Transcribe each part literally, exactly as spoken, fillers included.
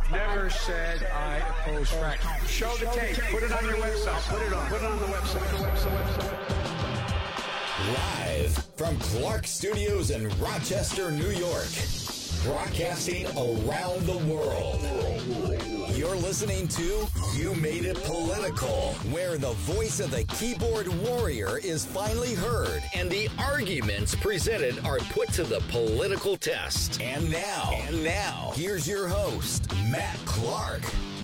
Never said I oppose fracking. Show the tape. Put it on your website. Put it on. Put it on the website. Live from Clark Studios in Rochester, New York. Broadcasting around the world. You're listening to You Made It Political, where the voice of the keyboard warrior is finally heard and the arguments presented are put to the political test. And now, and now, here's your host, Matt Clark.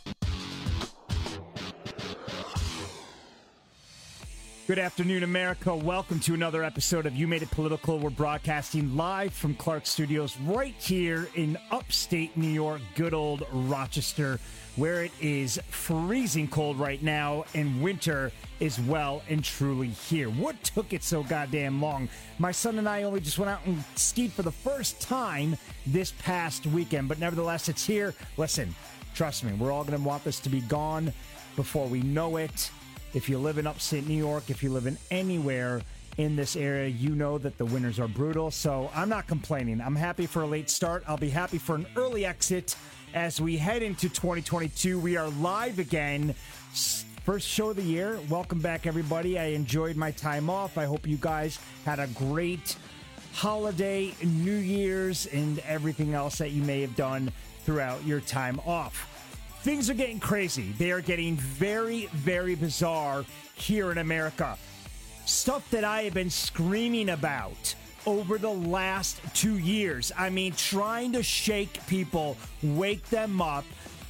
Good afternoon, America. Welcome to another episode of You Made It Political. We're broadcasting live from Clark Studios right here in upstate New York, good old Rochester, where it is freezing cold right now and winter is well and truly here. What took it so goddamn long? My son and I only just went out and skied for the first time this past weekend, but nevertheless, it's here. Listen, trust me, we're all going to want this to be gone before we know it. If you live in upstate New York, if you live in anywhere in this area, you know that the winters are brutal. So I'm not complaining. I'm happy for a late start. I'll be happy for an early exit as we head into twenty twenty-two. We are live again. First show of the year. Welcome back, everybody. I enjoyed my time off. I hope you guys had a great holiday, New Year's, and everything else that you may have done throughout your time off. Things are getting crazy. They are getting very, very bizarre here in America. Stuff that I have been screaming about over the last two years. I mean, trying to shake people, wake them up.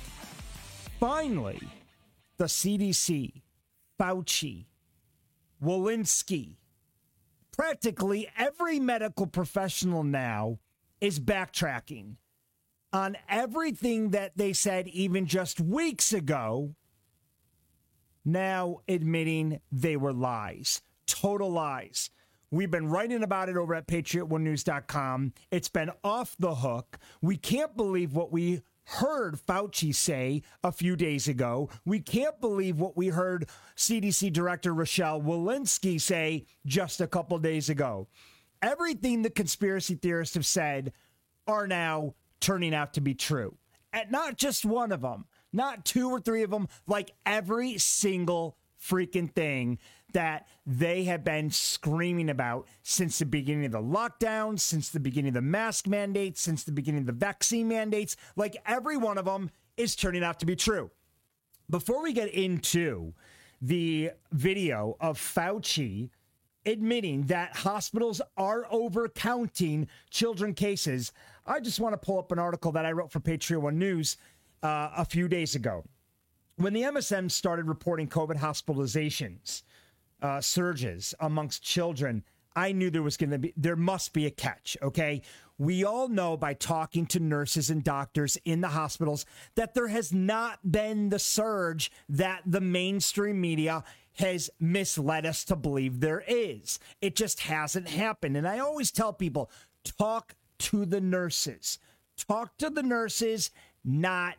Finally, the C D C, Fauci, Walensky, practically every medical professional now is backtracking on everything that they said even just weeks ago, now admitting they were lies. Total lies. We've been writing about it over at patriot one news dot com. It's been off the hook. We can't believe what we heard Fauci say a few days ago. We can't believe what we heard C D C Director Rochelle Walensky say just a couple days ago. Everything the conspiracy theorists have said are now turning out to be true. And not just one of them, not two or three of them, like every single freaking thing that they have been screaming about since the beginning of the lockdown, since the beginning of the mask mandates, since the beginning of the vaccine mandates, like every one of them is turning out to be true. Before we get into the video of Fauci admitting that hospitals are overcounting children cases, I just want to pull up an article that I wrote for Patriot One News uh, a few days ago. When the M S M started reporting COVID hospitalizations, uh, surges amongst children, I knew there was going to be, there must be a catch, okay? We all know by talking to nurses and doctors in the hospitals that there has not been the surge that the mainstream media has misled us to believe there is. It just hasn't happened. And I always tell people, talk to the nurses. Talk to the nurses, not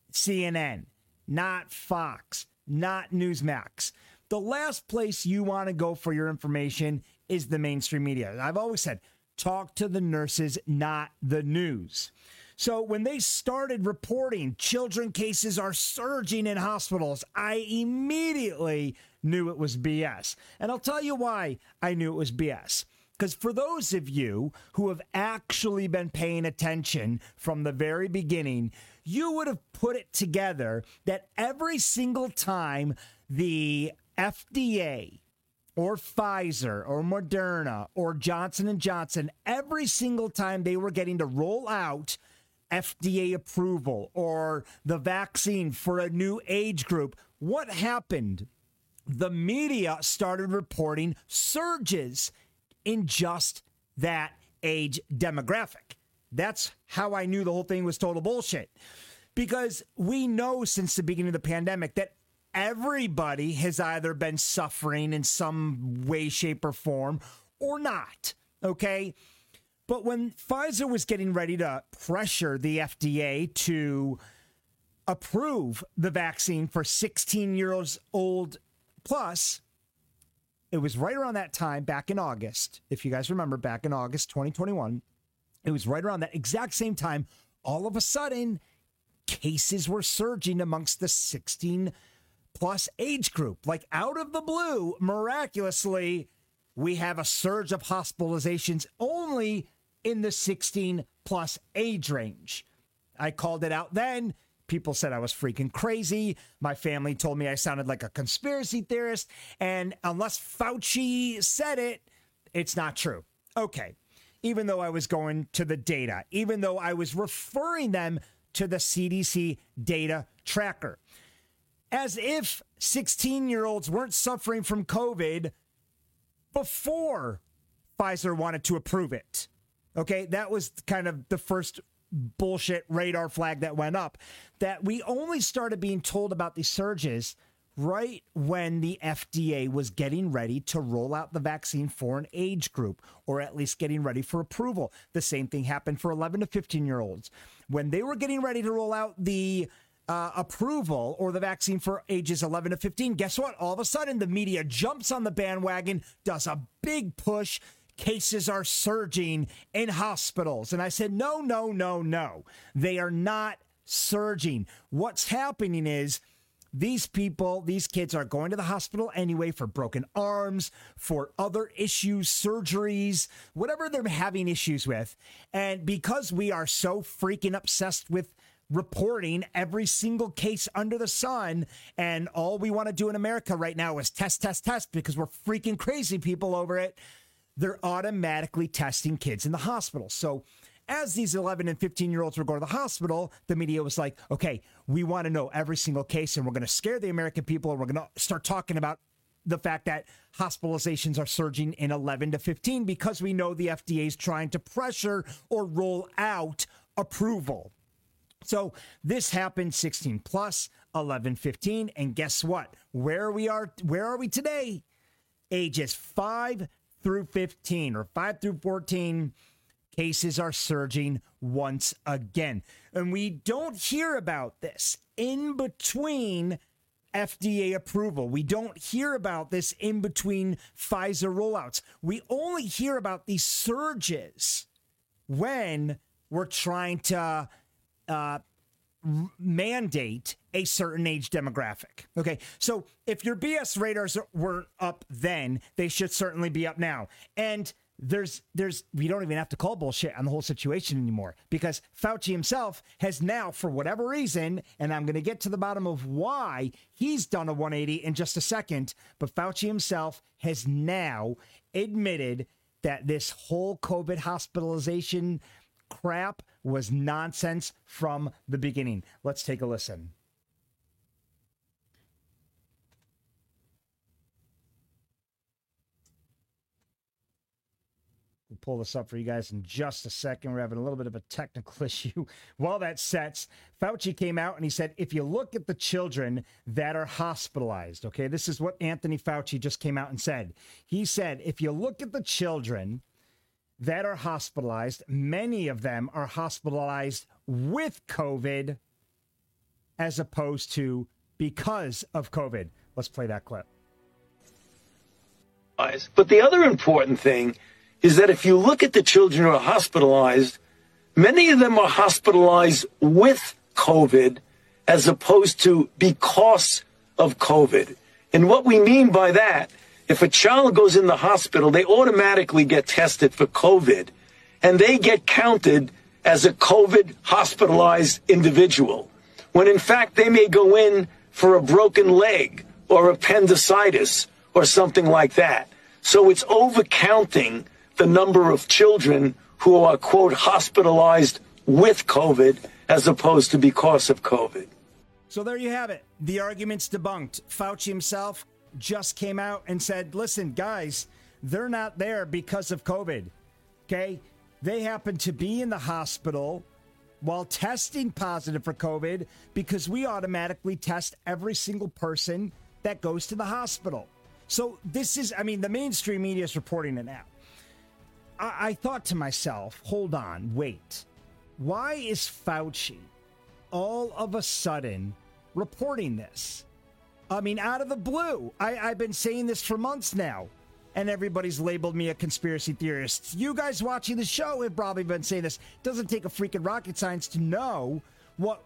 C N N, not Fox, not Newsmax. The last place you want to go for your information is the mainstream media. I've always said, talk to the nurses, not the news. So when they started reporting children cases are surging in hospitals, I immediately knew it was B S. And I'll tell you why I knew it was B S. Because for those of you who have actually been paying attention from the very beginning, you would have put it together that every single time the F D A or Pfizer or Moderna or Johnson and Johnson, every single time they were getting to roll out F D A approval or the vaccine for a new age group, what happened? The media started reporting surges in just that age demographic. That's how I knew the whole thing was total bullshit. Because we know since the beginning of the pandemic that everybody has either been suffering in some way, shape, or form or not, okay? But when Pfizer was getting ready to pressure the F D A to approve the vaccine for sixteen years old plus, it was right around that time back in August. If you guys remember, back in August twenty twenty-one, it was right around that exact same time. All of a sudden, cases were surging amongst the sixteen plus age group. Like out of the blue, miraculously, we have a surge of hospitalizations only in the sixteen plus age range. I called it out then. People said I was freaking crazy. My family told me I sounded like a conspiracy theorist. And unless Fauci said it, it's not true. Okay. Even though I was going to the data, even though I was referring them to the C D C data tracker. As if sixteen-year-olds weren't suffering from COVID before Pfizer wanted to approve it. Okay, that was kind of the first bullshit radar flag that went up, that we only started being told about these surges right when the F D A was getting ready to roll out the vaccine for an age group, or at least getting ready for approval. The same thing happened for eleven to fifteen-year-olds. When they were getting ready to roll out the uh, approval or the vaccine for ages eleven to fifteen, guess what? All of a sudden, the media jumps on the bandwagon, does a big push. Cases are surging in hospitals. And I said, no, no, no, no. They are not surging. What's happening is these people, these kids are going to the hospital anyway for broken arms, for other issues, surgeries, whatever they're having issues with. And because we are so freaking obsessed with reporting every single case under the sun, and all we want to do in America right now is test, test, test, because we're freaking crazy people over it, they're automatically testing kids in the hospital. So as these eleven and fifteen-year-olds were going to the hospital, the media was like, okay, we want to know every single case, and we're going to scare the American people, and we're going to start talking about the fact that hospitalizations are surging in eleven to fifteen because we know the F D A is trying to pressure or roll out approval. So this happened sixteen plus, eleven, fifteen, and guess what? Where we are, where are we today? Ages five through fifteen or five through fourteen, cases are surging once again. And we don't hear about this in between F D A approval. We don't hear about this in between Pfizer rollouts. We only hear about these surges when we're trying to uh, mandate a certain age demographic. Okay, so if your B S radars weren't up then, they should certainly be up now. And there's, there's, we don't even have to call bullshit on the whole situation anymore, because Fauci himself has now, for whatever reason, and I'm going to get to the bottom of why he's done a one eighty in just a second, but Fauci himself has now admitted that this whole COVID hospitalization crap was nonsense from the beginning. Let's take a listen. We'll pull this up for you guys in just a second. We're having a little bit of a technical issue. While that sets, Fauci came out and he said, if you look at the children that are hospitalized, okay, this is what Anthony Fauci just came out and said. He said, if you look at the children that are hospitalized, many of them are hospitalized with COVID as opposed to because of COVID. Let's play that clip. But the other important thing is that if you look at the children who are hospitalized, many of them are hospitalized with COVID as opposed to because of COVID. And what we mean by that, if a child goes in the hospital, they automatically get tested for COVID, and they get counted as a COVID hospitalized individual, when in fact they may go in for a broken leg or appendicitis or something like that. So it's overcounting the number of children who are, quote, hospitalized with COVID as opposed to because of COVID. So there you have it. The argument's debunked. Fauci himself just came out and said, listen, guys, they're not there because of COVID. Okay? They happen to be in the hospital while testing positive for COVID because we automatically test every single person that goes to the hospital. So this is, I mean, the mainstream media is reporting it now. I, I thought to myself, hold on, wait. Why is Fauci all of a sudden reporting this? I mean, out of the blue. I, I've been saying this for months now, and everybody's labeled me a conspiracy theorist. You guys watching the show have probably been saying this. It doesn't take a freaking rocket science to know what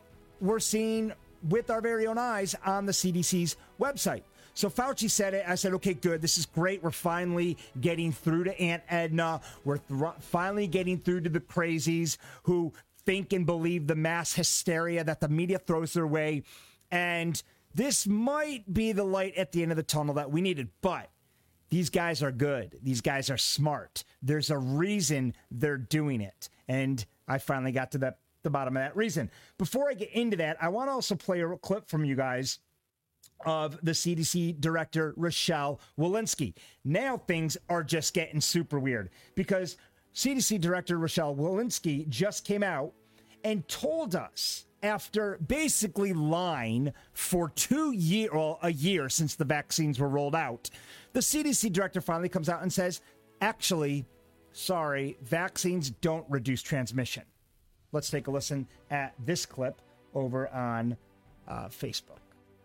we're seeing with our very own eyes on the C D C's website. So Fauci said it. I said, okay, good. This is great. We're finally getting through to Aunt Edna. We're th- finally getting through to the crazies who think and believe the mass hysteria that the media throws their way. And this might be the light at the end of the tunnel that we needed. But these guys are good. These guys are smart. There's a reason they're doing it. And I finally got to the, the bottom of that reason. Before I get into that, I want to also play a clip from you guys of the C D C director, Rochelle Walensky. Now things are just getting super weird because C D C director Rochelle Walensky just came out and told us, after basically lying for two year, well, a year since the vaccines were rolled out, the C D C director finally comes out and says, actually, sorry, vaccines don't reduce transmission. Let's take a listen at this clip over on uh, Facebook.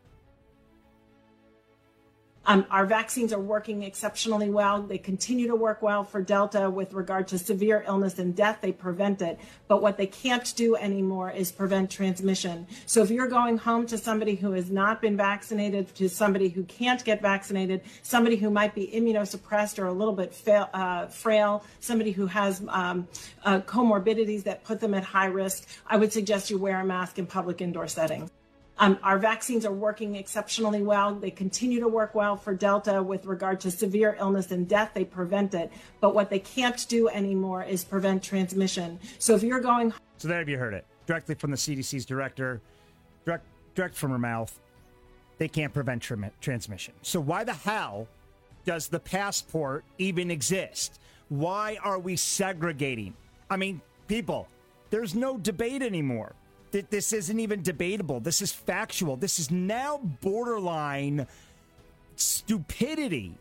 Um, our vaccines are working exceptionally well. They continue to work well for Delta with regard to severe illness and death. They prevent it. But what they can't do anymore is prevent transmission. So if you're going home to somebody who has not been vaccinated, to somebody who can't get vaccinated, somebody who might be immunosuppressed or a little bit fail, uh, frail, somebody who has um, uh, comorbidities that put them at high risk, I would suggest you wear a mask in public indoor settings. Um, our vaccines are working exceptionally well. They continue to work well for Delta with regard to severe illness and death. They prevent it. But what they can't do anymore is prevent transmission. So if you're going... So there you heard it. Directly from the C D C's director, direct, direct from her mouth. They can't prevent tra- transmission. So why the hell does the passport even exist? Why are we segregating? I mean, people, there's no debate anymore. This isn't even debatable. This is factual. This is now borderline stupidity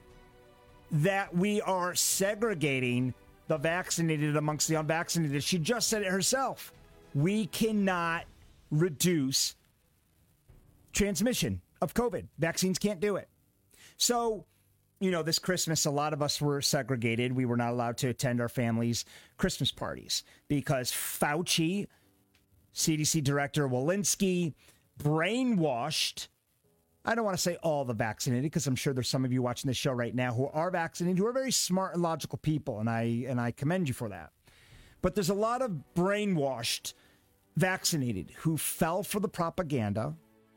that we are segregating the vaccinated amongst the unvaccinated. She just said it herself. We cannot reduce transmission of COVID. Vaccines can't do it. So, you know, this Christmas, a lot of us were segregated. We were not allowed to attend our families' Christmas parties because Fauci, C D C Director Walensky, brainwashed, I don't want to say all the vaccinated, because I'm sure there's some of you watching this show right now who are vaccinated, who are very smart and logical people, and I and I commend you for that. But there's a lot of brainwashed vaccinated who fell for the propaganda,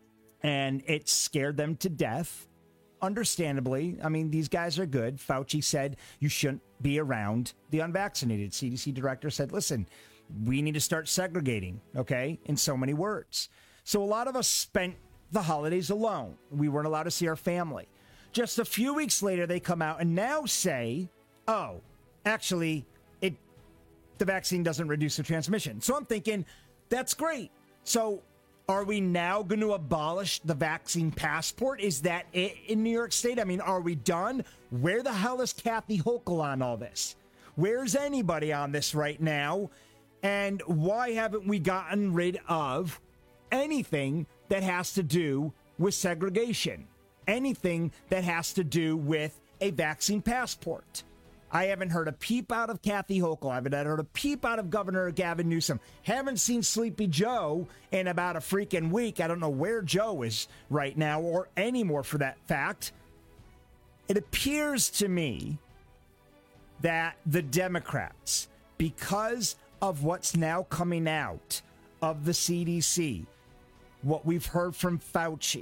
and it scared them to death. Understandably, I mean, these guys are good. Fauci said you shouldn't be around the unvaccinated. C D C Director said, listen, we need to start segregating, okay, in so many words. So a lot of us spent the holidays alone. We weren't allowed to see our family. Just a few weeks later, they come out and now say, oh, actually, it the vaccine doesn't reduce the transmission. So I'm thinking, that's great. So are we now going to abolish the vaccine passport? Is that it in New York State? I mean, are we done? Where the hell is Kathy Hochul on all this? Where's anybody on this right now? And why haven't we gotten rid of anything that has to do with segregation? Anything that has to do with a vaccine passport? I haven't heard a peep out of Kathy Hochul. I haven't heard a peep out of Governor Gavin Newsom. Haven't seen Sleepy Joe in about a freaking week. I don't know where Joe is right now or anymore for that fact. It appears to me that the Democrats, because of what's now coming out of the C D C, what we've heard from Fauci,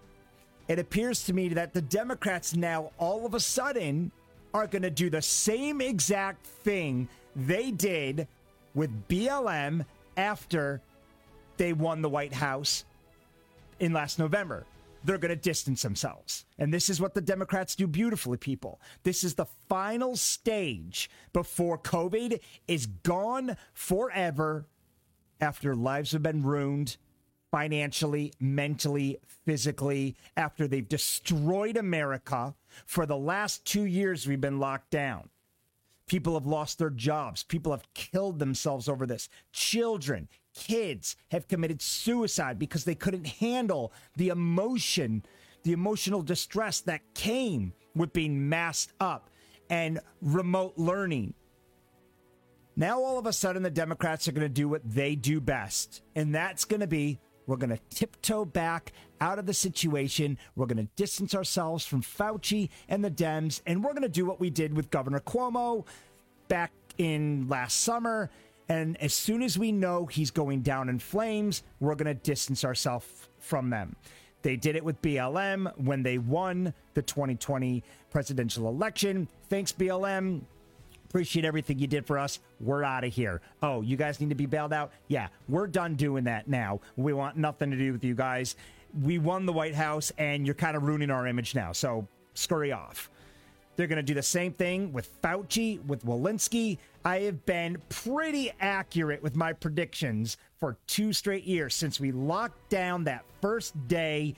it appears to me that the Democrats now all of a sudden are going to do the same exact thing they did with B L M after they won the White House in last November. They're going to distance themselves. And this is what the Democrats do beautifully, people. This is the final stage before COVID is gone forever, after lives have been ruined financially, mentally, physically, after they've destroyed America. For the last two years, we've been locked down. People have lost their jobs. People have killed themselves over this. Children, kids have committed suicide because they couldn't handle the emotion, the emotional distress that came with being masked up and remote learning. Now, all of a sudden, the Democrats are going to do what they do best, and that's going to be We're going to tiptoe back out of the situation. We're going to distance ourselves from Fauci and the Dems, and we're going to do what we did with Governor Cuomo back in last summer. And as soon as we know he's going down in flames, we're going to distance ourselves from them. They did it with B L M when they won the twenty twenty presidential election. Thanks, B L M. Appreciate everything you did for us. We're out of here. Oh, you guys need to be bailed out? Yeah, we're done doing that now. We want nothing to do with you guys. We won the White House, and you're kind of ruining our image now, so scurry off. They're going to do the same thing with Fauci, with Walensky. I have been pretty accurate with my predictions for two straight years since we locked down that first day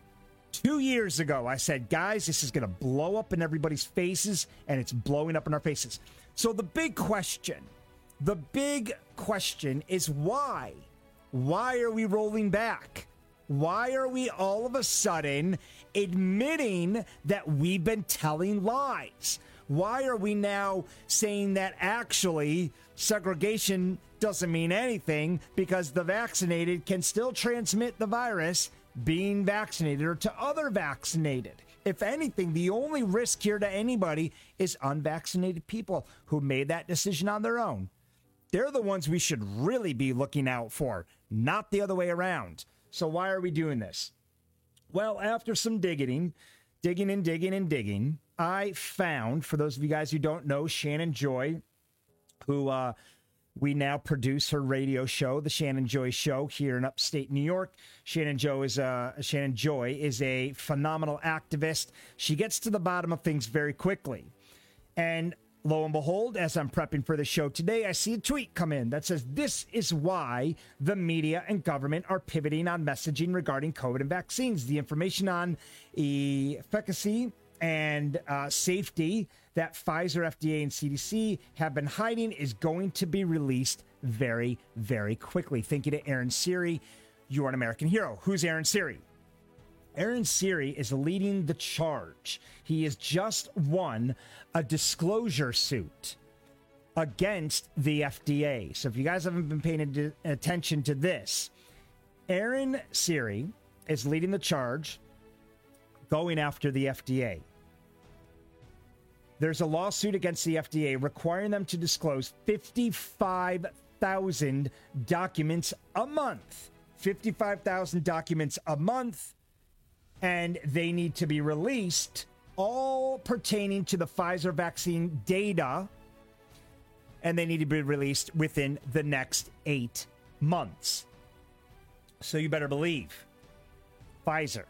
two years ago. I said, guys, this is going to blow up in everybody's faces, and it's blowing up in our faces. So the big question, the big question is why? Why are we rolling back? Why are we all of a sudden admitting that we've been telling lies? Why are we now saying that actually segregation doesn't mean anything because the vaccinated can still transmit the virus being vaccinated or to other vaccinated? If anything, the only risk here to anybody is unvaccinated people who made that decision on their own. They're the ones we should really be looking out for, not the other way around. So why are we doing this? Well, after some digging, digging and digging and digging, I found, for those of you guys who don't know, Shannon Joy, who uh, we now produce her radio show, The Shannon Joy Show, here in upstate New York. Shannon Joy is a, Shannon Joy is a phenomenal activist. She gets to the bottom of things very quickly. And lo and behold, as I'm prepping for the show today, I see a tweet come in that says, this is why the media and government are pivoting on messaging regarding COVID and vaccines. The information on efficacy and uh, safety that Pfizer, F D A, and C D C have been hiding is going to be released very, very quickly. Thank you to Aaron Siri. You are an American hero. Who's Aaron Siri? Aaron Siri is leading the charge. He has just won a disclosure suit against the F D A. So if you guys haven't been paying ad- attention to this, Aaron Siri is leading the charge going after the F D A. There's a lawsuit against the F D A requiring them to disclose fifty-five thousand documents a month. fifty-five thousand documents a month. And they need to be released, all pertaining to the Pfizer vaccine data. And they need to be released within the next eight months. So you better believe Pfizer,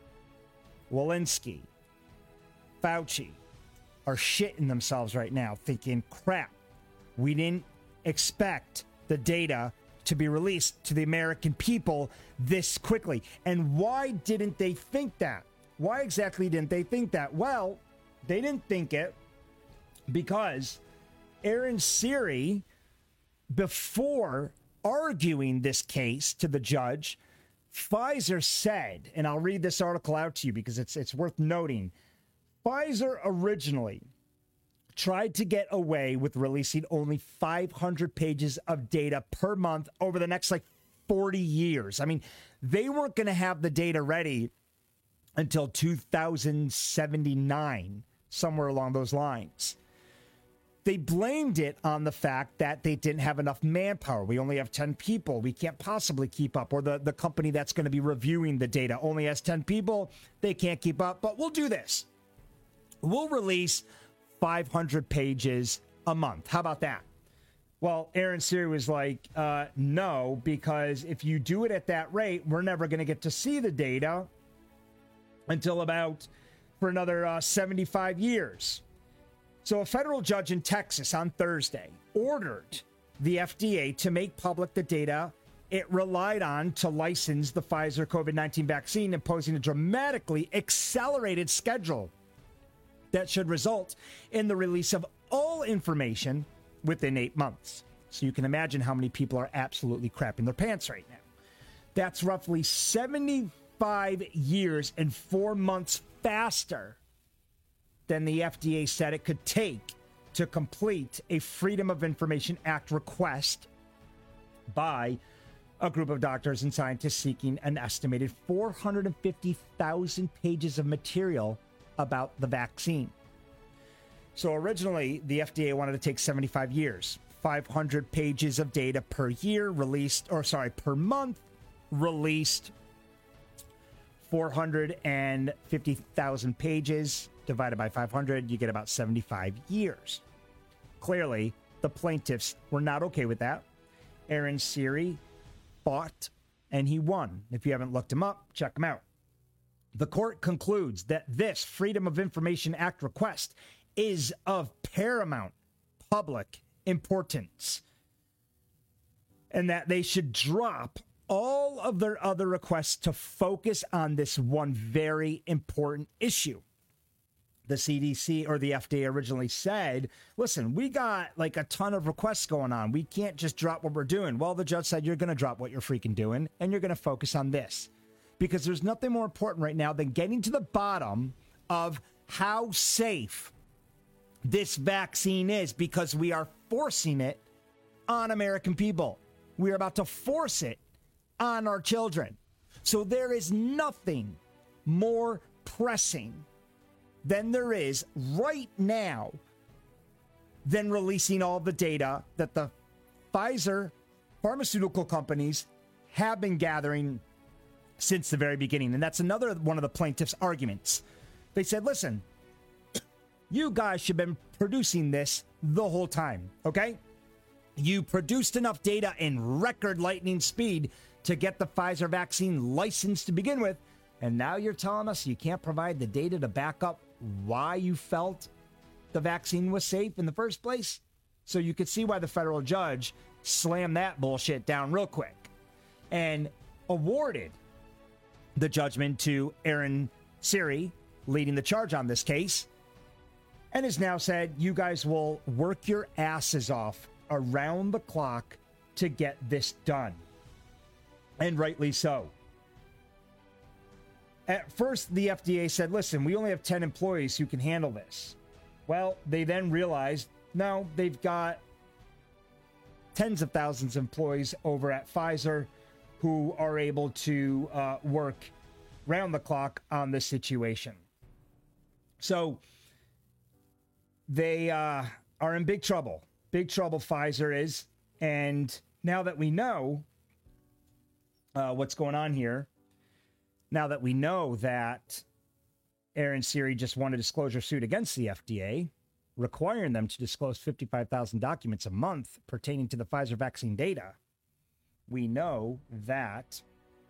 Walensky, Fauci are shitting themselves right now thinking, crap, we didn't expect the data to be released to the American people this quickly. And why didn't they think that? Why exactly didn't they think that? Well, they didn't think it because Aaron Siri, before arguing this case to the judge, Pfizer said, and I'll read this article out to you because it's it's worth noting, Pfizer originally tried to get away with releasing only five hundred pages of data per month over the next like forty years. I mean, they weren't going to have the data ready until two thousand seventy-nine, somewhere along those lines. They blamed it on the fact that they didn't have enough manpower. We only have ten people. We can't possibly keep up. Or the, the company that's going to be reviewing the data only has ten people. They can't keep up. But we'll do this. We'll release five hundred pages a month. How about that? Well, Aaron Siri was like, uh, no, because if you do it at that rate, we're never going to get to see the data until about for another uh, seventy-five years. So a federal judge in Texas on Thursday ordered the F D A to make public the data it relied on to license the Pfizer COVID nineteen vaccine, imposing a dramatically accelerated schedule that should result in the release of all information within eight months. So you can imagine how many people are absolutely crapping their pants right now. That's roughly seventy-five years and four months faster than the F D A said it could take to complete a Freedom of Information Act request by a group of doctors and scientists seeking an estimated four hundred fifty thousand pages of material about the vaccine. So originally, the F D A wanted to take seventy-five years, five hundred pages of data per year released, or sorry, per month released, four hundred fifty thousand pages divided by five hundred, you get about seventy-five years. Clearly, the plaintiffs were not okay with that. Aaron Siri fought, and he won. If you haven't looked him up, check him out. The court concludes that this Freedom of Information Act request is of paramount public importance, and that they should drop all of their other requests to focus on this one very important issue. The C D C or the F D A originally said, listen, we got like a ton of requests going on. We can't just drop what we're doing. Well, the judge said, you're going to drop what you're freaking doing, and you're going to focus on this. Because there's nothing more important right now than getting to the bottom of how safe this vaccine is, because we are forcing it on American people. We are about to force it on our children. So there is nothing more pressing than there is right now than releasing all the data that the Pfizer pharmaceutical companies have been gathering since the very beginning. And that's another one of the plaintiffs' arguments. They said, listen, you guys should have been producing this the whole time, okay? You produced enough data in record lightning speed to get the Pfizer vaccine licensed to begin with, and now you're telling us you can't provide the data to back up why you felt the vaccine was safe in the first place? So you could see why the federal judge slammed that bullshit down real quick and awarded the judgment to Aaron Siri, leading the charge on this case, and has now said, you guys will work your asses off around the clock to get this done. And rightly so. At first, the F D A said, listen, we only have ten employees who can handle this. Well, they then realized, no, they've got tens of thousands of employees over at Pfizer who are able to uh, work round the clock on this situation. So they uh, are in big trouble. Big trouble, Pfizer is. And now that we know uh, what's going on here, now that we know that Aaron Siri just won a disclosure suit against the F D A, requiring them to disclose fifty-five thousand documents a month pertaining to the Pfizer vaccine data, we know that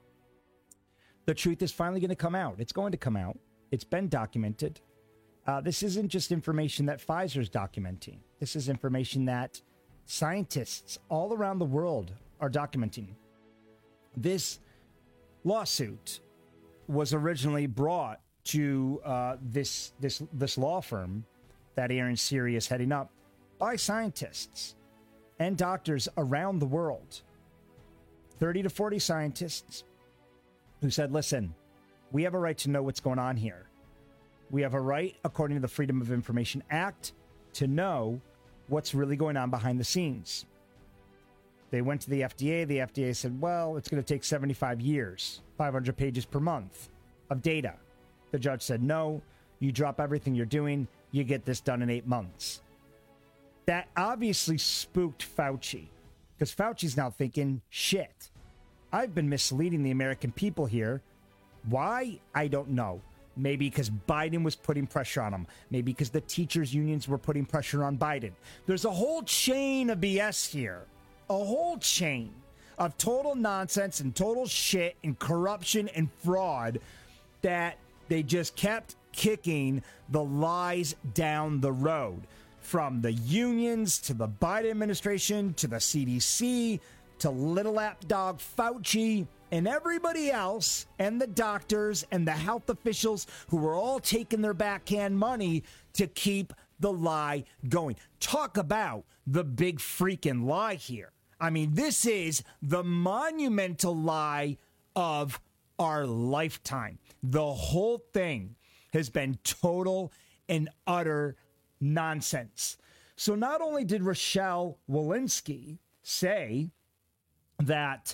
the truth is finally going to come out. It's going to come out. It's been documented. Uh, this isn't just information that Pfizer's documenting. This is information that scientists all around the world are documenting. This lawsuit was originally brought to uh, this this this law firm that Aaron Siri is heading up by scientists and doctors around the world. thirty to forty scientists who said, listen, we have a right to know what's going on here. We have a right, according to the Freedom of Information Act, to know what's really going on behind the scenes. They went to the F D A. The F D A said, well, it's going to take seventy-five years, five hundred pages per month of data. The judge said, no, you drop everything you're doing, you get this done in eight months. That obviously spooked Fauci, because Fauci's now thinking, shit, I've been misleading the American people here. Why? I don't know. Maybe because Biden was putting pressure on him. Maybe because the teachers' unions were putting pressure on Biden. There's a whole chain of B S here. A whole chain of total nonsense and total shit and corruption and fraud that they just kept kicking the lies down the road. From the unions to the Biden administration to the C D C to little lapdog Fauci and everybody else and the doctors and the health officials who were all taking their backhand money to keep the lie going. Talk about the big freaking lie here. I mean, this is the monumental lie of our lifetime. The whole thing has been total and utter nonsense. So not only did Rochelle Walensky say that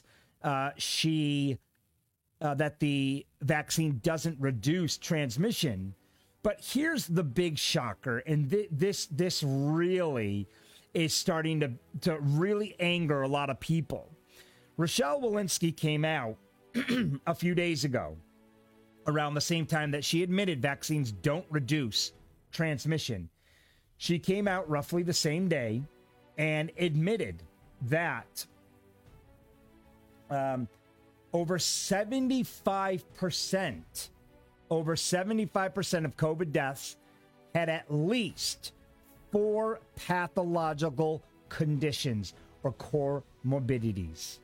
uh, she uh, that the vaccine doesn't reduce transmission. But here's the big shocker, and th- this this really is starting to, to really anger a lot of people. Rochelle Walensky came out a few days ago, around the same time that she admitted vaccines don't reduce transmission. She came out roughly the same day and admitted that um, over seventy-five percent, over seventy-five percent of COVID deaths had at least four pathological conditions or comorbidities.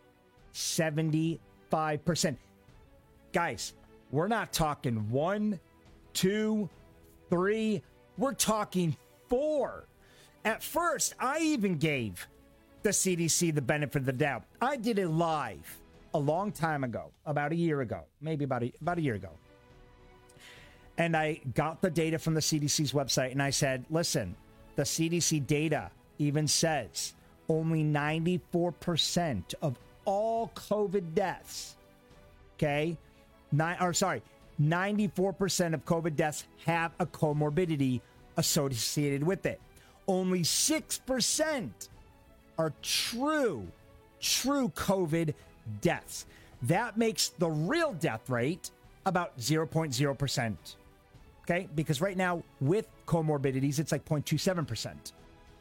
seventy-five percent. Guys, we're not talking one, two, three. We're talking four. At first, I even gave the C D C the benefit of the doubt. I did it live a long time ago, about a year ago, maybe about a, about a year ago. And I got the data from the C D C's website, and I said, listen, the C D C data even says only ninety-four percent of all COVID deaths, okay, nine, or sorry, ninety-four percent of COVID deaths have a comorbidity associated with it. Only six percent are true, true COVID deaths. That makes the real death rate about zero point zero percent. Okay? Because right now, with comorbidities, it's like zero point two seven percent.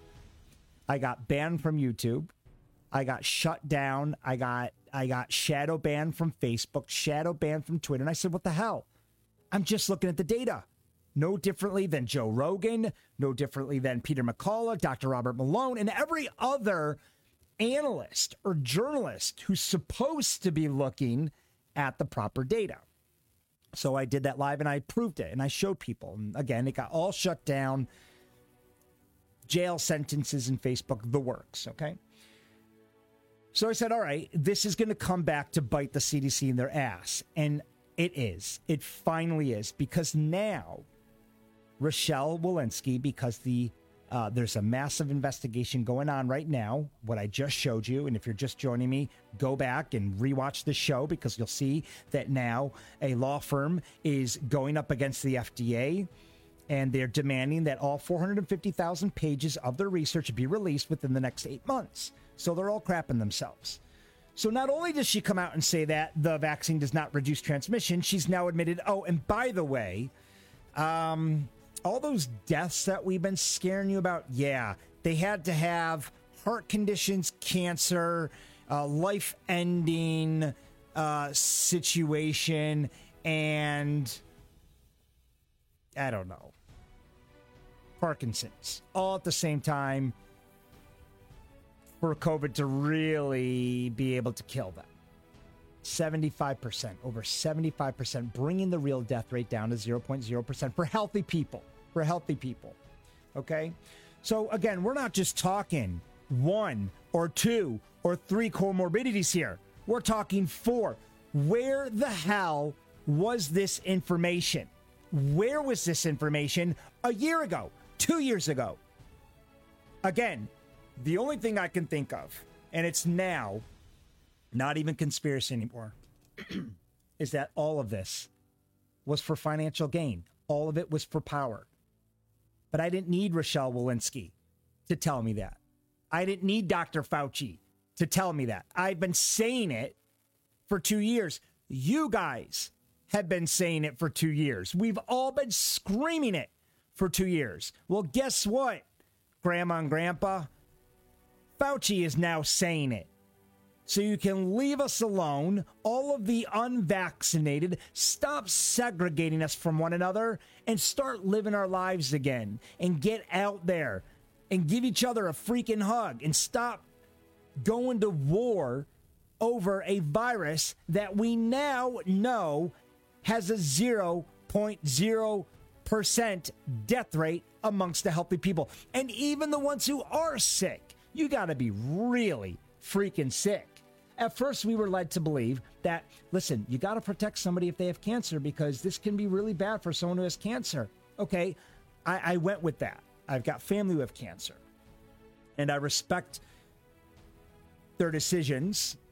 I got banned from YouTube. I got shut down. I got I got shadow banned from Facebook, shadow banned from Twitter. And I said, what the hell? I'm just looking at the data. No differently than Joe Rogan, no differently than Peter McCullough, Doctor Robert Malone, and every other analyst or journalist who's supposed to be looking at the proper data. So I did that live and I proved it and I showed people. And again, it got all shut down. Jail sentences in Facebook, the works, okay? So I said, all right, this is going to come back to bite the C D C in their ass. And it is. It finally is. Because now, Rochelle Walensky, because the uh, there's a massive investigation going on right now, what I just showed you, and if you're just joining me, go back and rewatch the show because you'll see that now a law firm is going up against the F D A, and they're demanding that all four hundred fifty thousand pages of their research be released within the next eight months. So they're all crapping themselves. So not only does she come out and say that the vaccine does not reduce transmission, she's now admitted, oh, and by the way, um, all those deaths that we've been scaring you about, yeah, they had to have heart conditions, cancer, uh, life-ending uh, situation, and I don't know, Parkinson's, all at the same time for COVID to really be able to kill them. seventy-five percent, over seventy-five percent, bringing the real death rate down to zero point zero percent for healthy people, for healthy people, okay? So again, we're not just talking one or two or three comorbidities here. We're talking four. Where the hell was this information? Where was this information a year ago, two years ago? Again, the only thing I can think of, and it's now not even conspiracy anymore, is that all of this was for financial gain. All of it was for power. But I didn't need Rochelle Walensky to tell me that. I didn't need Doctor Fauci to tell me that. I've been saying it for two years. You guys have been saying it for two years. We've all been screaming it for two years. Well, guess what, Grandma and Grandpa? Fauci is now saying it. So you can leave us alone, all of the unvaccinated, stop segregating us from one another, and start living our lives again, and get out there and give each other a freaking hug, and stop going to war over a virus that we now know has a zero point zero percent death rate amongst the healthy people. And even the ones who are sick, you got to be really freaking sick. At first, we were led to believe that, listen, you got to protect somebody if they have cancer because this can be really bad for someone who has cancer. Okay, I, I went with that. I've got family who have cancer, and I respect their decisions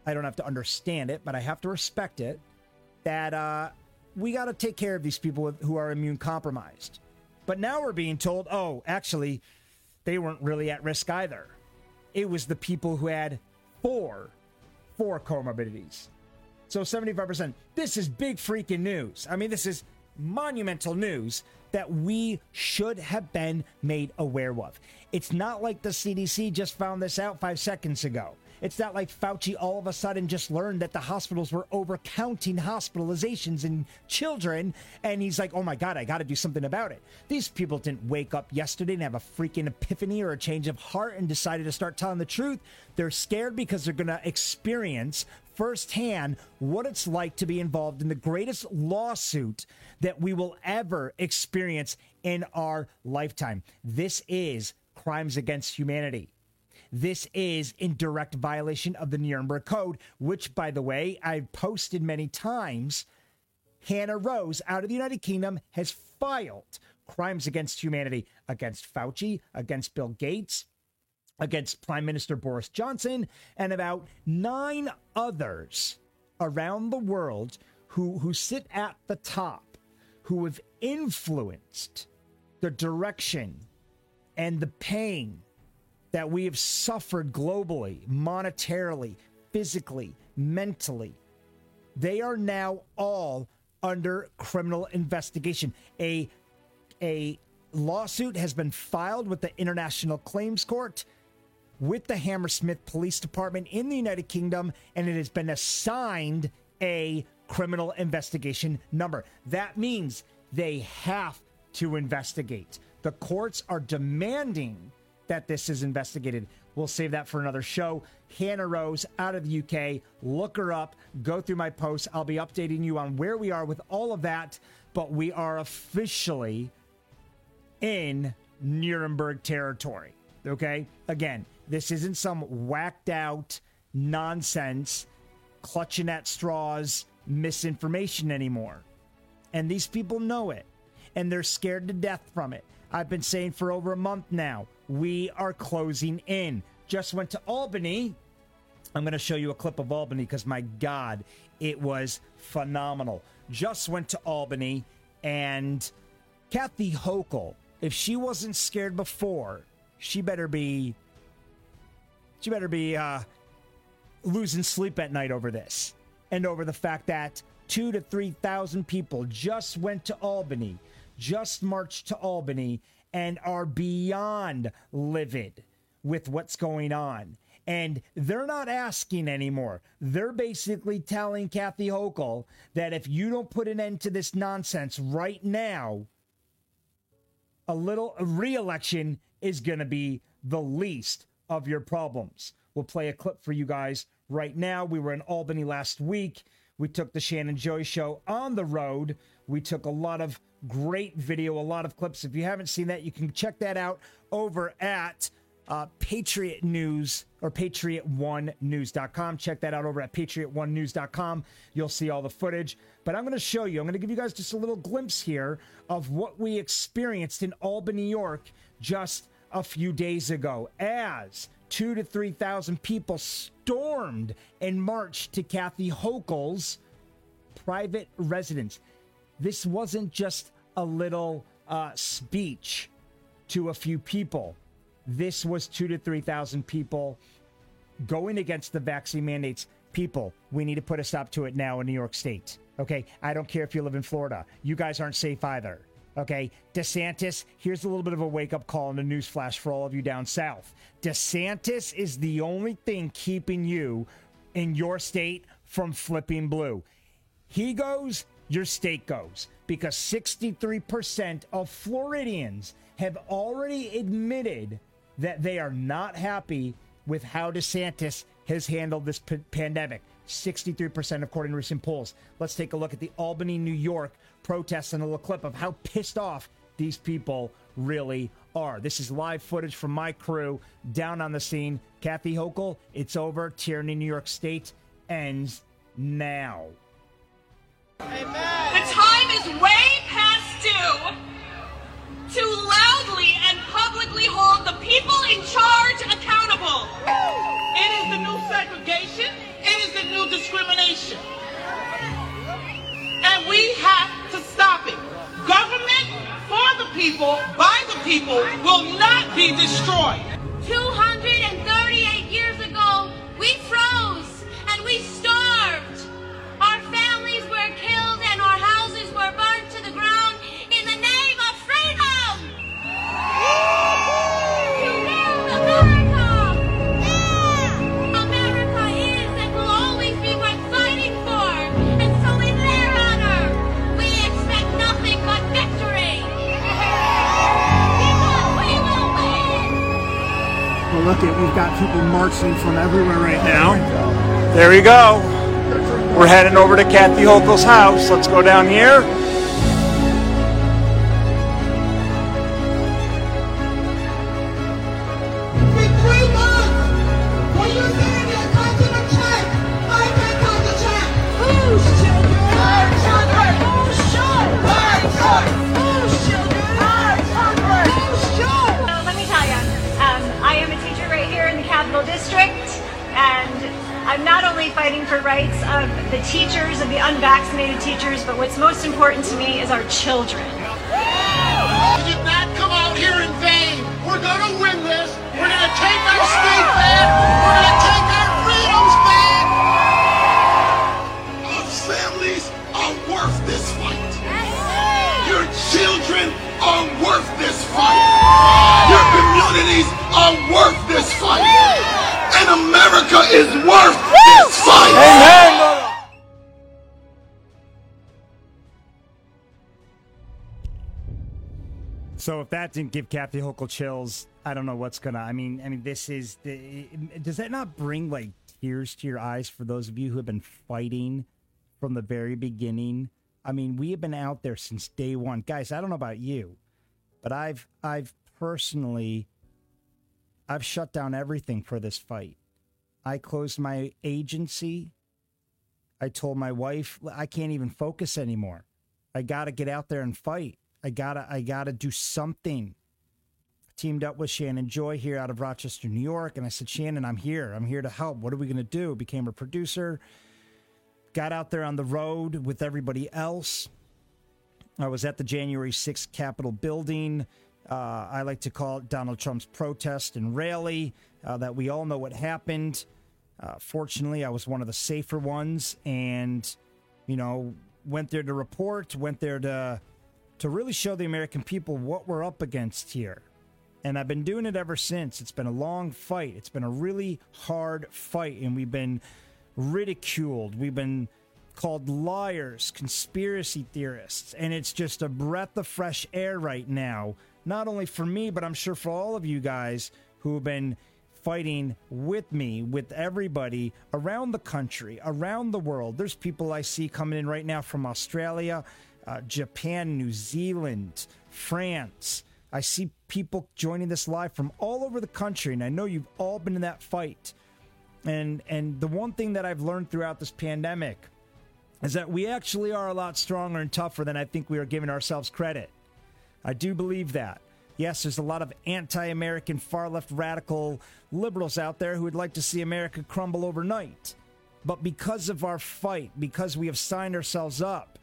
I don't have to understand it, but I have to respect it, that uh, we got to take care of these people with, who are immune compromised. But now we're being told, oh, actually, they weren't really at risk either. It was the people who had four, four comorbidities. So seventy-five percent. This is big freaking news. I mean, this is monumental news that we should have been made aware of. It's not like the C D C just found this out five seconds ago. It's not like Fauci all of a sudden just learned that the hospitals were overcounting hospitalizations in children, and he's like, oh my God, I got to do something about it. These people didn't wake up yesterday and have a freaking epiphany or a change of heart and decided to start telling the truth. They're scared because they're going to experience firsthand what it's like to be involved in the greatest lawsuit that we will ever experience in our lifetime. This is crimes against humanity. This is in direct violation of the Nuremberg Code, which, by the way, I've posted many times. Hannah Rose out of the United Kingdom has filed crimes against humanity against Fauci, against Bill Gates, against Prime Minister Boris Johnson, and about nine others around the world who, who sit at the top, who have influenced the direction and the pain that we have suffered globally, monetarily, physically, mentally. They are now all under criminal investigation. A, a lawsuit has been filed with the International Claims Court with the Hammersmith Police Department in the United Kingdom, and it has been assigned a criminal investigation number. That means they have to investigate. The courts are demanding that this is investigated. We'll save that for another show. Hannah Rose out of the U K. Look her up. Go through my posts. I'll be updating you on where we are with all of that. But we are officially in Nuremberg territory. Okay? Again, this isn't some whacked out nonsense, clutching at straws, misinformation anymore. And these people know it. And they're scared to death from it. I've been saying for over a month now, we are closing in. Just went to Albany. I'm going to show you a clip of Albany because, my God, it was phenomenal. Just went to Albany, and Kathy Hochul, if she wasn't scared before, she better be, she better be uh, losing sleep at night over this. And over the fact that two to three thousand people just went to Albany, just marched to Albany, and are beyond livid with what's going on. And they're not asking anymore. They're basically telling Kathy Hochul that if you don't put an end to this nonsense right now, a little a re-election is going to be the least of your problems. We'll play a clip for you guys right now. We were in Albany last week. We took the Shannon Joy Show on the road. We took a lot of great video, a lot of clips. If you haven't seen that, you can check that out over at uh, Patriot News or patriot one news dot com. Check that out over at patriot one news dot com. You'll see all the footage. But I'm going to show you, I'm going to give you guys just a little glimpse here of what we experienced in Albany, New York just a few days ago as two to three thousand people stormed and marched to Kathy Hochul's private residence. This wasn't just a little uh, speech to a few people. This was two to three thousand people going against the vaccine mandates. People, we need to put a stop to it now in New York State. Okay, I don't care if you live in Florida. You guys aren't safe either. Okay, DeSantis, here's a little bit of a wake-up call and a news flash for all of you down south. DeSantis is the only thing keeping you in your state from flipping blue. He goes, your state goes, because sixty-three percent of Floridians have already admitted that they are not happy with how DeSantis has handled this p- pandemic. sixty-three percent according to recent polls. Let's take a look at the Albany, New York protests and a little clip of how pissed off these people really are. This is live footage from my crew down on the scene. Kathy Hochul, it's over. Tyranny, New York State ends now. Amen. The time is way past due to loudly and publicly hold the people in charge accountable. It is the new segregation. It is the created new discrimination. And we have to stop it. Government for the people, by the people, will not be destroyed. two hundred thirty-eight years ago, we froze and we starved. Our families were killed and our houses were burned to the ground in the name of freedom. To build America. Yeah. America is and will always be worth fighting for. And so in their honor, we expect nothing but victory. Because we will win. Well, look at, we've got people marching from everywhere right now. There we go. We're heading over to Kathy Hochul's house. Let's go down here. For three months, when you're sitting there catching a check, I can't catch a check. Whose children? Our children. Whose should? Our children. Whose children? Our children. Whose should? So let me tell you, um, I am a teacher right here in the Capital District, and I'm not only fighting for rights of the teachers, of the unvaccinated teachers, but what's most important to me is our children. We did not come out here in vain. We're going to win this. We're going to take our state back. We're going to take our freedoms back. Our families are worth this fight. Your children are worth this fight. Your communities are worth this fight. And America is worth this fight. Amen. So if that didn't give Kathy Hochul chills, I don't know what's gonna. I mean, I mean, this is. The, does that not bring like tears to your eyes for those of you who have been fighting from the very beginning? I mean, we have been out there since day one, guys. I don't know about you, but I've I've personally, I've shut down everything for this fight. I closed my agency. I told my wife I can't even focus anymore. I got to get out there and fight. I gotta, I gotta do something. Teamed up with Shannon Joy here out of Rochester, New York, and I said, Shannon, I'm here. I'm here to help. What are we gonna do? Became a producer. Got out there on the road with everybody else. I was at the January sixth Capitol building. Uh, I like to call it Donald Trump's protest and rally. Uh, that we all know what happened. Uh, fortunately, I was one of the safer ones, and you know, went there to report. Went there to. to really show the American people what we're up against here. And I've been doing it ever since. It's been a long fight. It's been a really hard fight, and we've been ridiculed. We've been called liars, conspiracy theorists, and it's just a breath of fresh air right now, not only for me, but I'm sure for all of you guys who have been fighting with me, with everybody around the country, around the world. There's people I see coming in right now from Australia, Uh, Japan, New Zealand, France. I see people joining this live from all over the country, and I know you've all been in that fight. And and the one thing that I've learned throughout this pandemic is that we actually are a lot stronger and tougher than I think we are giving ourselves credit. I do believe that. Yes, there's a lot of anti-American, far-left radical liberals out there who would like to see America crumble overnight. But because of our fight, because we have signed ourselves up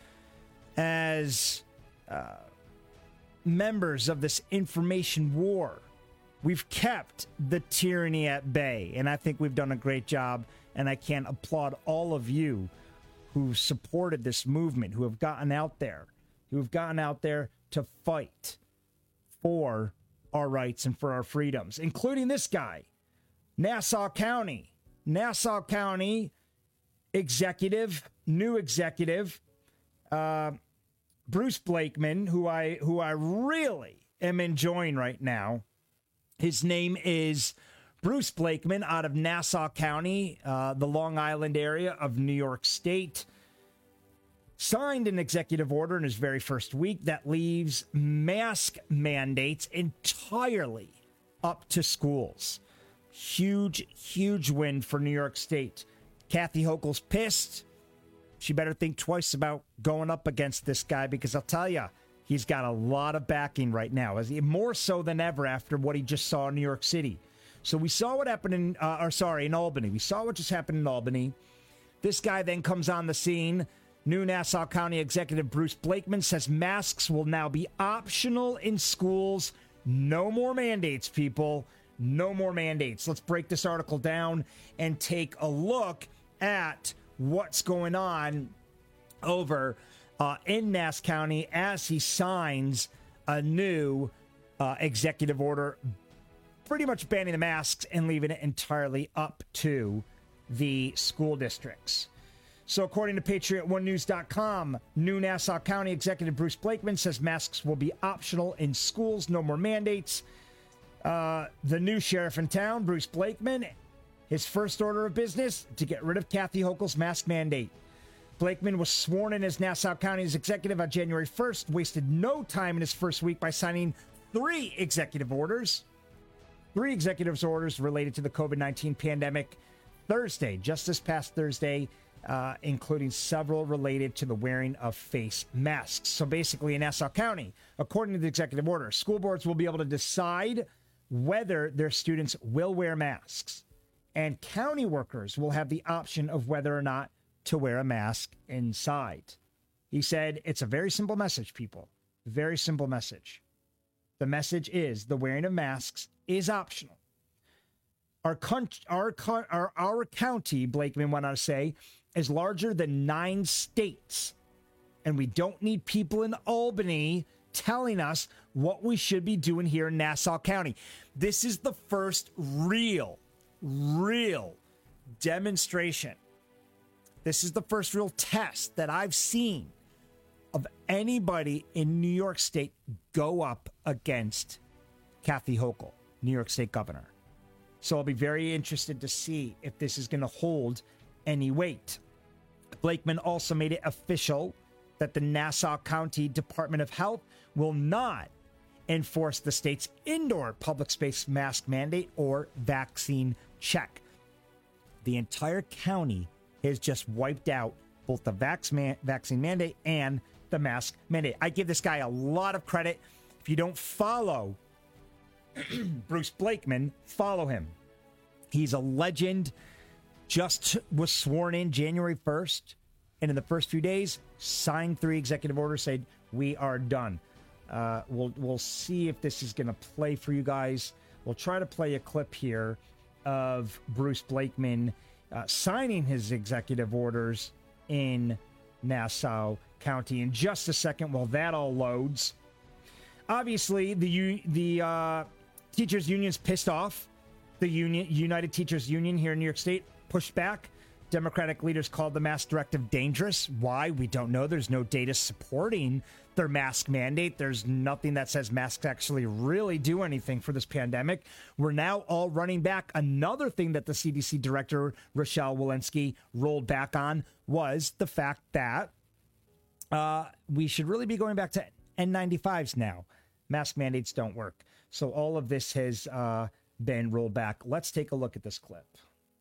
as uh, members of this information war, we've kept the tyranny at bay, and I think we've done a great job, and I can applaud all of you who supported this movement, who have gotten out there, who have gotten out there to fight for our rights and for our freedoms, including this guy, Nassau County. Nassau County executive, new executive, Uh, Bruce Blakeman, who I who I really am enjoying right now. His name is Bruce Blakeman out of Nassau County, uh, the Long Island area of New York State. Signed an executive order in his very first week that leaves mask mandates entirely up to schools. Huge, huge win for New York State. Kathy Hochul's pissed. She better think twice about going up against this guy, because I'll tell you, he's got a lot of backing right now, more so than ever after what he just saw in New York City. So we saw what happened in, uh, or sorry, in Albany. We saw what just happened in Albany. This guy then comes on the scene. New Nassau County Executive Bruce Blakeman says masks will now be optional in schools. No more mandates, people. No more mandates. Let's break this article down and take a look at what's going on over uh, in Nass County as he signs a new uh, executive order pretty much banning the masks and leaving it entirely up to the school districts. So according to Patriot One News dot com, new Nassau County Executive Bruce Blakeman says masks will be optional in schools, no more mandates. Uh, the new sheriff in town, Bruce Blakeman, his first order of business, to get rid of Kathy Hochul's mask mandate. Blakeman was sworn in as Nassau County's executive on January first, wasted no time in his first week by signing three executive orders. Three executive orders related to the COVID nineteen pandemic Thursday, just this past Thursday, uh, including several related to the wearing of face masks. So basically in Nassau County, according to the executive order, school boards will be able to decide whether their students will wear masks. And county workers will have the option of whether or not to wear a mask inside. He said, it's a very simple message, people. Very simple message. The message is the wearing of masks is optional. Our, con- our, con- our, our county, Blakeman went on to say, is larger than nine states. And we don't need people in Albany telling us what we should be doing here in Nassau County. This is the first real, real demonstration. This is the first real test that I've seen of anybody in New York State go up against Kathy Hochul, New York State governor. So I'll be very interested to see if this is going to hold any weight. Blakeman also made it official that the Nassau County Department of Health will not enforce the state's indoor public space mask mandate or vaccine check. The entire county has just wiped out both the vac- man- vaccine mandate and the mask mandate. I give this guy a lot of credit. If you don't follow Bruce Blakeman, follow him. He's a legend. Just was sworn in January first. And in the first few days, signed three executive orders, said, we are done. Uh, we'll, we'll see if this is going to play for you guys. We'll try to play a clip here of Bruce Blakeman uh, signing his executive orders in Nassau County in just a second while that all loads. Obviously, the the uh, teachers union's pissed off. The union, United Teachers Union here in New York State pushed back. Democratic leaders called the mask directive dangerous. Why? We don't know. There's no data supporting their mask mandate. There's nothing that says masks actually really do anything for this pandemic. We're now all running back. Another thing that the C D C director, Rochelle Walensky, rolled back on was the fact that uh, we should really be going back to N ninety-fives now. Mask mandates don't work. So all of this has uh, been rolled back. Let's take a look at this clip.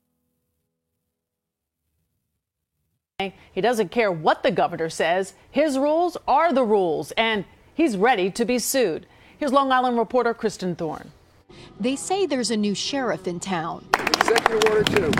He doesn't care what the governor says. His rules are the rules, and he's ready to be sued. Here's Long Island reporter Kristen Thorne. They say there's a new sheriff in town. Executive Order two.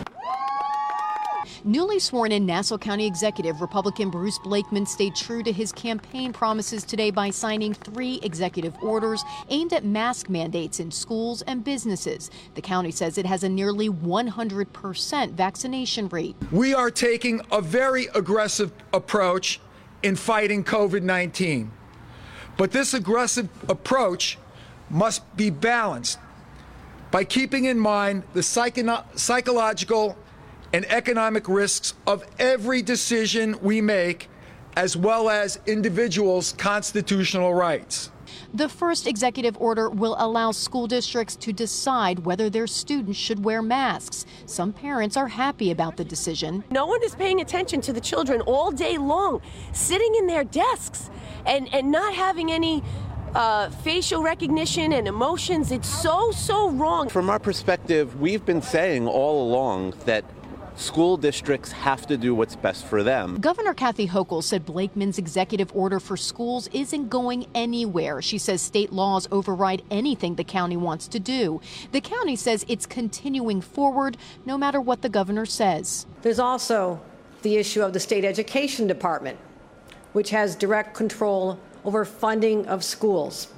Newly sworn in Nassau County Executive Republican Bruce Blakeman stayed true to his campaign promises today by signing three executive orders aimed at mask mandates in schools and businesses. The county says it has a nearly one hundred percent vaccination rate. We are taking a very aggressive approach in fighting COVID nineteen. But this aggressive approach must be balanced by keeping in mind the psycho- psychological and economic risks of every decision we make, as well as individuals' constitutional rights. The first executive order will allow school districts to decide whether their students should wear masks. Some parents are happy about the decision. No one is paying attention to the children all day long, sitting in their desks and, and not having any Uh, facial recognition and emotions. It's so, so wrong. From our perspective, we've been saying all along that school districts have to do what's best for them. Governor Kathy Hochul said Blakeman's executive order for schools isn't going anywhere. She says state laws override anything the county wants to do. The county says it's continuing forward no matter what the governor says. There's also the issue of the state education department, which has direct control over funding of schools.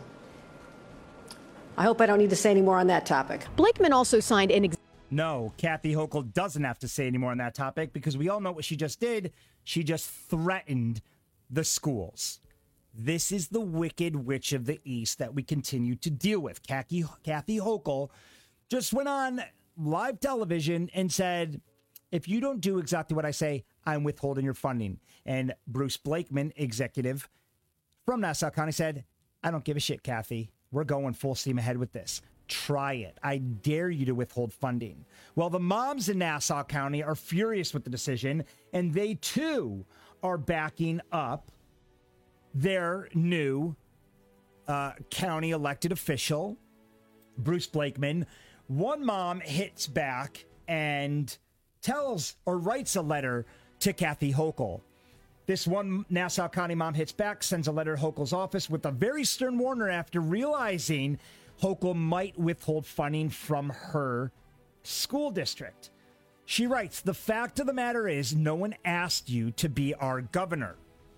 I hope I don't need to say any more on that topic. Blakeman also signed an... Ex- no, Kathy Hochul doesn't have to say any more on that topic because we all know what she just did. She just threatened the schools. This is the wicked witch of the East that we continue to deal with. Kathy, Kathy Hochul just went on live television and said, if you don't do exactly what I say, I'm withholding your funding. And Bruce Blakeman, executive from Nassau County, said, I don't give a shit, Kathy. We're going full steam ahead with this. Try it. I dare you to withhold funding. Well, the moms in Nassau County are furious with the decision, and they too are backing up their new uh, county elected official, Bruce Blakeman. One mom hits back and tells or writes a letter to Kathy Hochul. This one Nassau County mom hits back, sends a letter to Hochul's office with a very stern warning after realizing Hochul might withhold funding from her school district. She writes, the fact of the matter is no one asked you to be our governor.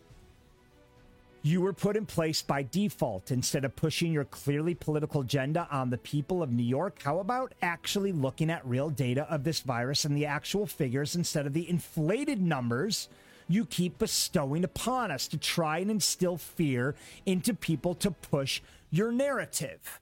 You were put in place by default. Instead of pushing your clearly political agenda on the people of New York, how about actually looking at real data of this virus and the actual figures instead of the inflated numbers you keep bestowing upon us to try and instill fear into people to push your narrative?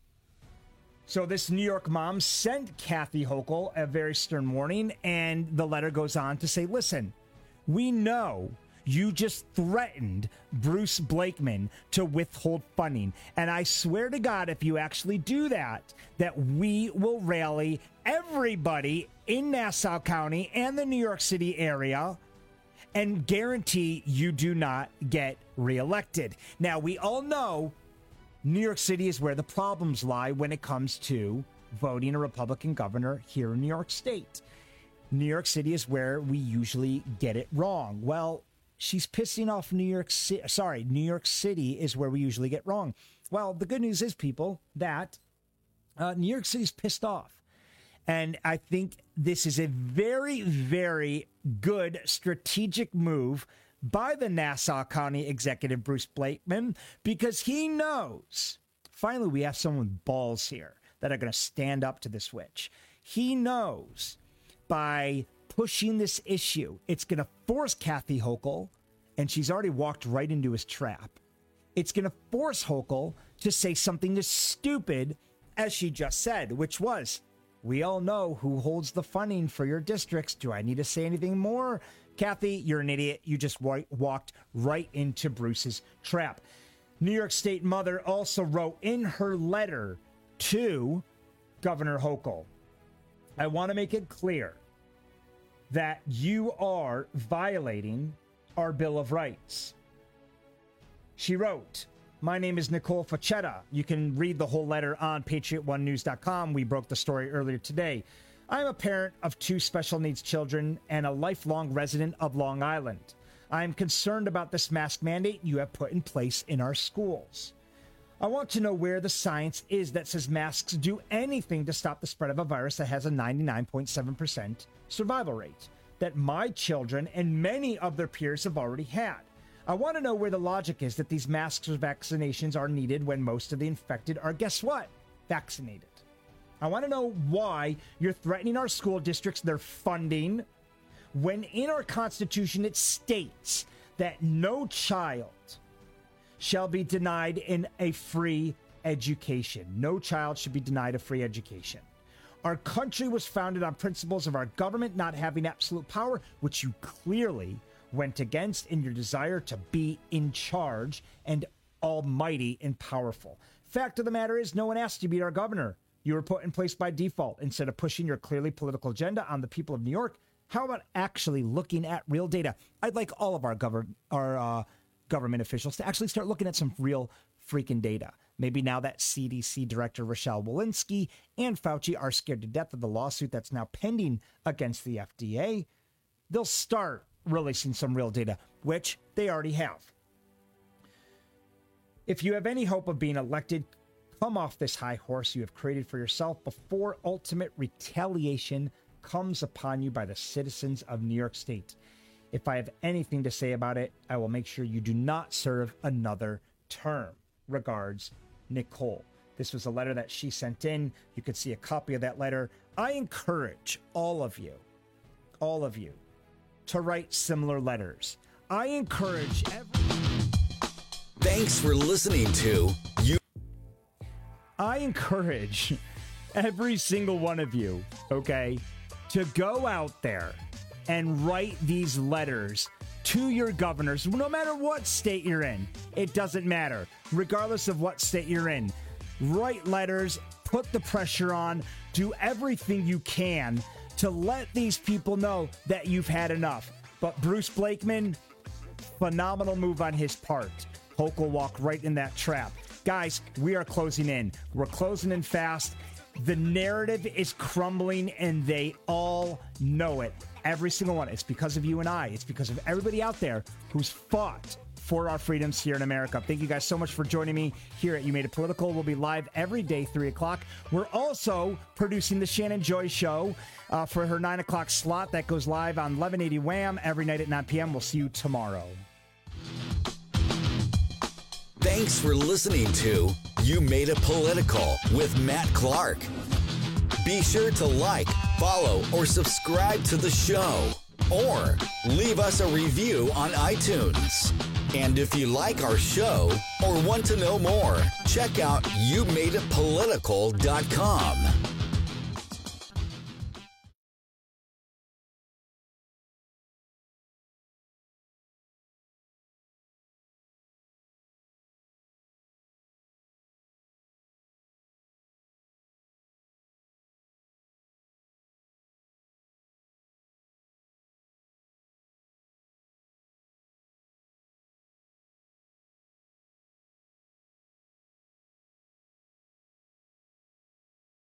So this New York mom sent Kathy Hochul a very stern warning, and the letter goes on to say, listen, we know you just threatened Bruce Blakeman to withhold funding. And I swear to God, if you actually do that, that we will rally everybody in Nassau County and the New York City area and guarantee you do not get reelected. Now, we all know New York City is where the problems lie when it comes to voting a Republican governor here in New York State. New York City is where we usually get it wrong. Well, she's pissing off New York City. Sorry, New York City is where we usually get wrong. Well, the good news is, people, that uh, New York City's pissed off. And I think this is a very, very good strategic move by the Nassau County executive, Bruce Blakeman, because he knows, finally, we have someone with balls here that are going to stand up to this witch. He knows by pushing this issue, it's going to force Kathy Hochul, and she's already walked right into his trap. It's going to force Hochul to say something as stupid as she just said, which was, we all know who holds the funding for your districts. Do I need to say anything more? Kathy, you're an idiot. You just w- walked right into Bruce's trap. New York State mother also wrote in her letter to Governor Hochul, I want to make it clear that you are violating our Bill of Rights. She wrote, my name is Nicole Facetta. You can read the whole letter on patriot one news dot com. We broke the story earlier today. I'm a parent of two special needs children and a lifelong resident of Long Island. I'm concerned about this mask mandate you have put in place in our schools. I want to know where the science is that says masks do anything to stop the spread of a virus that has a ninety-nine point seven percent survival rate that my children and many of their peers have already had. I want to know where the logic is that these masks or vaccinations are needed when most of the infected are, guess what? Vaccinated. I want to know why you're threatening our school districts, their funding, when in our Constitution it states that no child shall be denied in a free education. No child should be denied a free education. Our country was founded on principles of our government not having absolute power, which you clearly went against in your desire to be in charge and almighty and powerful. Fact of the matter is, no one asked you to be our governor. You were put in place by default. Instead of pushing your clearly political agenda on the people of New York, how about actually looking at real data? I'd like all of our, govern- our uh, government officials to actually start looking at some real freaking data. Maybe now that C D C Director Rochelle Walensky and Fauci are scared to death of the lawsuit that's now pending against the F D A, they'll start releasing some real data, which they already have. If you have any hope of being elected, come off this high horse you have created for yourself before ultimate retaliation comes upon you by the citizens of New York State. If I have anything to say about it, I will make sure you do not serve another term. Regards, Nicole. This was a letter that she sent in. You could see a copy of that letter. I encourage all of you, all of you, to write similar letters. I encourage every... Thanks for listening to You. I encourage every single one of you, okay, to go out there and write these letters to your governors, no matter what state you're in. It doesn't matter. Regardless of what state you're in, write letters, put the pressure on, do everything you can to let these people know that you've had enough. But Bruce Blakeman, phenomenal move on his part. Hochul walked right in that trap. Guys, we are closing in. We're closing in fast. The narrative is crumbling, and they all know it. Every single one. It's because of you and I. It's because of everybody out there who's fought for our freedoms here in America. Thank you guys so much for joining me here at You Made It Political. We'll be live every day, three o'clock. We're also producing the Shannon Joy Show uh, for her nine o'clock slot that goes live on eleven eighty Wham every night at nine p.m. We'll see you tomorrow. Thanks for listening to You Made It Political with Matt Clark. Be sure to like, follow, or subscribe to the show, or leave us a review on iTunes. And if you like our show or want to know more, check out you made it political dot com.